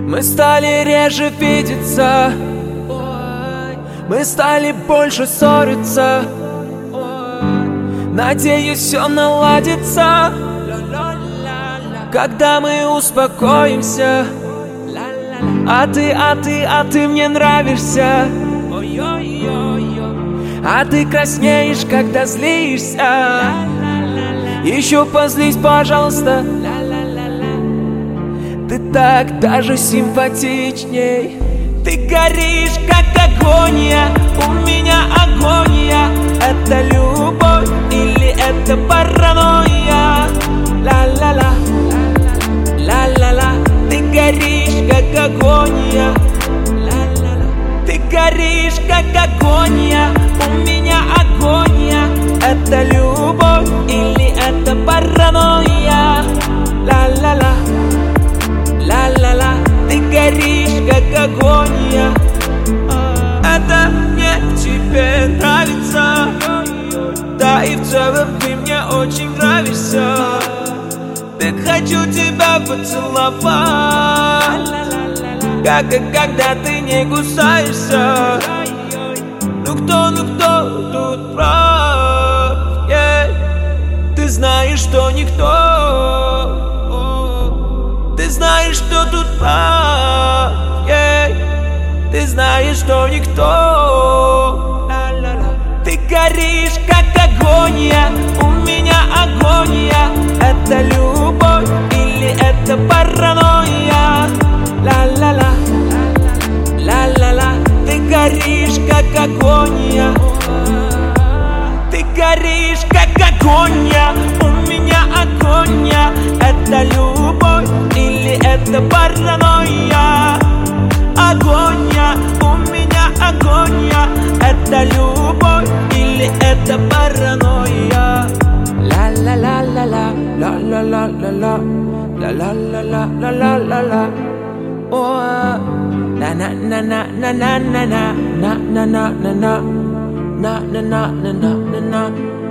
Мы стали реже видеться, мы стали больше ссориться. Надеюсь, все наладится, когда мы успокоимся. А ты мне нравишься. А ты краснеешь, когда злишься. Еще позлись, пожалуйста. Ты так даже симпатичней. Ты горишь, как агония. У меня агония. Это любовь или это паранойя? Ла-ла-ла, ла-ла-ла. Ты горишь, как агония. Ты горишь, как агония. У меня агония. Это любовь или это паранойя? Ла-ла-ла, ла-ла-ла. Ты горишь, как агония. Это мне тебе нравится. Да и в целом ты мне очень нравишься. Так хочу тебя поцеловать, как и когда ты не кусаешься. Ну кто тут прав? Ты знаешь, что никто. Ты знаешь, что тут прав. Ты знаешь, что никто. Ты горишь, как агония. У меня агония. Это любовь или это паранойя? Ла-ла-ла, ла-ла-ла. Ты горишь, как агония. Ты горишь, как агония. У меня агония. Это любовь или это паранойя? Агония, у меня агония. Это любовь или это паранойя? Ла-ла-ла-ла-ла, ла-ла-ла-ла-ла, ла-ла-ла-ла-ла-ла-ла. О, на-на-на-на-на-на-на-на, на-на-на-на-на, на-на-на-на-на-на.